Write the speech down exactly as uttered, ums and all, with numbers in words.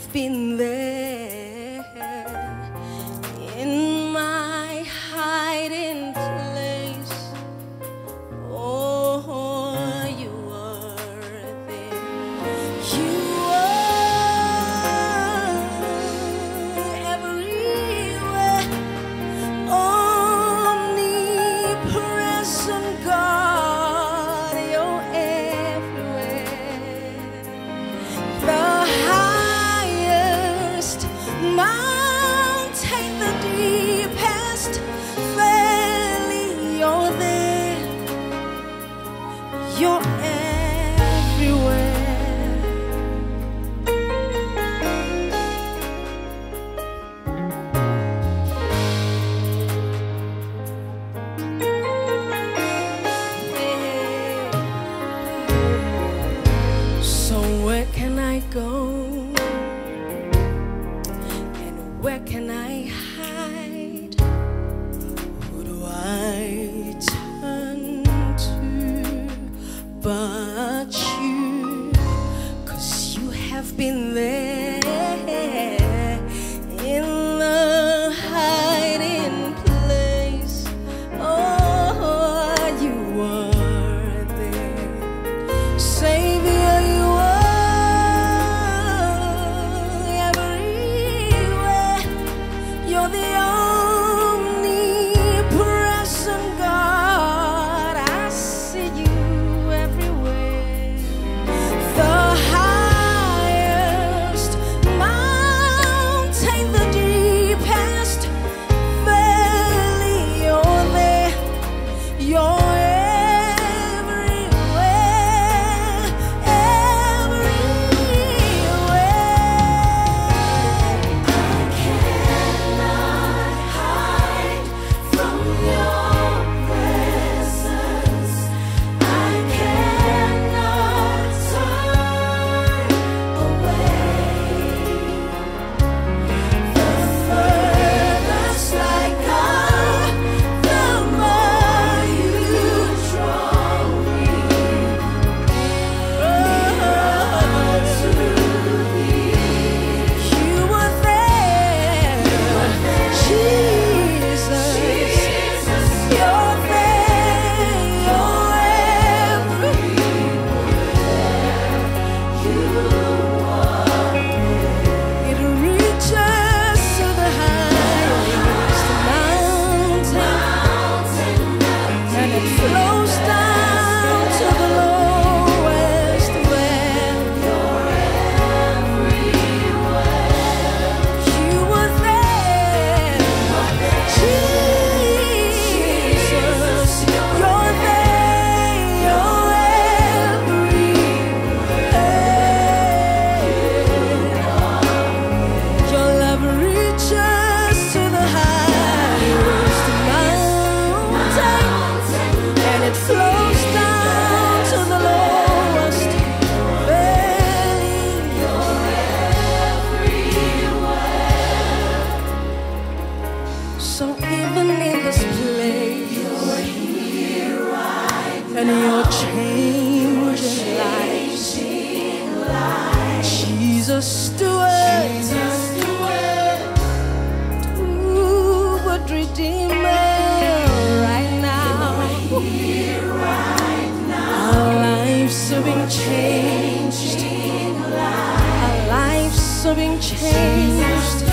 been there in my hiding place. Oh, you were there. You were everywhere, omnipresent God, you're everywhere. The highest mountain, the deepest valley, you're there. You're everywhere. So where can I go? And where can I hide? Who do I turn to but you? 'Cause you have been there in the hiding place. Oh, you were there. Savior, you were everywhere. You're the omnipresent God. I see you everywhere. The highest mountain, the deepest valley, you're there. You're everywhere, everywhere. I cannot hide from your presence. I cannot turn away. The furthest I go, the more you draw me to thee. You were there, Jesus. You're there, you're everywhere. It reaches to the highest mountain, and it flows down to the lowest valley. You were there, Jesus. You're there, you're everywhere. Your love reaches to the highest mountain, and it flows down to the lowest valley. You're everywhere. So even in this place, you're here right now, and you're changing lives. Jesus, do it. Do what Redeemer right now. Our lives are being changed. Our lives are being changed.